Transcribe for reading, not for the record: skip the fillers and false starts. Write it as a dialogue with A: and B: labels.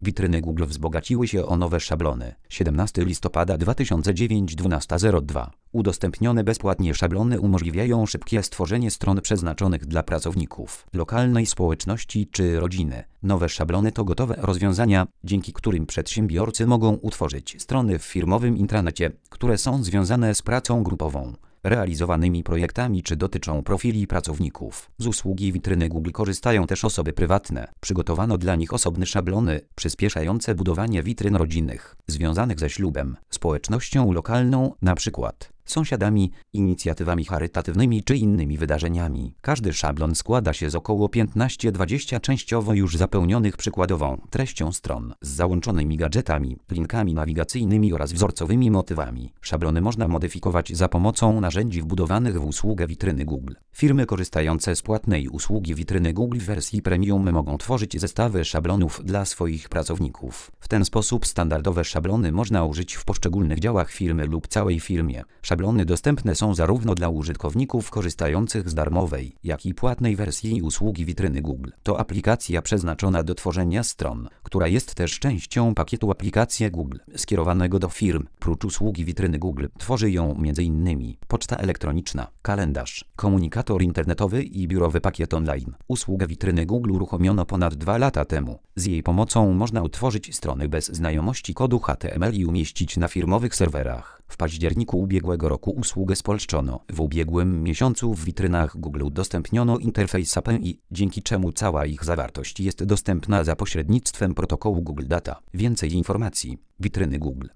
A: Witryny Google wzbogaciły się o nowe szablony. 17 listopada 2009 12:02. Udostępnione bezpłatnie szablony umożliwiają szybkie stworzenie stron przeznaczonych dla pracowników, lokalnej społeczności czy rodziny. Nowe szablony to gotowe rozwiązania, dzięki którym przedsiębiorcy mogą utworzyć strony w firmowym intranecie, które są związane z pracą grupową, realizowanymi projektami czy dotyczą profili pracowników. Z usługi witryny Google korzystają też osoby prywatne. Przygotowano dla nich osobne szablony przyspieszające budowanie witryn rodzinnych, związanych ze ślubem, społecznością lokalną, np. sąsiadami, inicjatywami charytatywnymi czy innymi wydarzeniami. Każdy szablon składa się z około 15-20 częściowo już zapełnionych przykładową treścią stron, z załączonymi gadżetami, linkami nawigacyjnymi oraz wzorcowymi motywami. Szablony można modyfikować za pomocą narzędzi wbudowanych w usługę witryny Google. Firmy korzystające z płatnej usługi witryny Google w wersji premium mogą tworzyć zestawy szablonów dla swoich pracowników. W ten sposób standardowe szablony można użyć w poszczególnych działach firmy lub całej firmie. Szablony dostępne są zarówno dla użytkowników korzystających z darmowej, jak i płatnej wersji usługi witryny Google. To aplikacja przeznaczona do tworzenia stron, która jest też częścią pakietu Aplikacje Google, skierowanego do firm. Prócz usługi witryny Google tworzy ją m.in. poczta elektroniczna, kalendarz, komunikator internetowy i biurowy pakiet online. Usługę witryny Google uruchomiono ponad 2 lata temu. Z jej pomocą można utworzyć strony bez znajomości kodu HTML i umieścić na firmowych serwerach. W październiku ubiegłego roku usługę spolszczono. W ubiegłym miesiącu w witrynach Google udostępniono interfejs API, dzięki czemu cała ich zawartość jest dostępna za pośrednictwem protokołu Google Data. Więcej informacji. Witryny Google.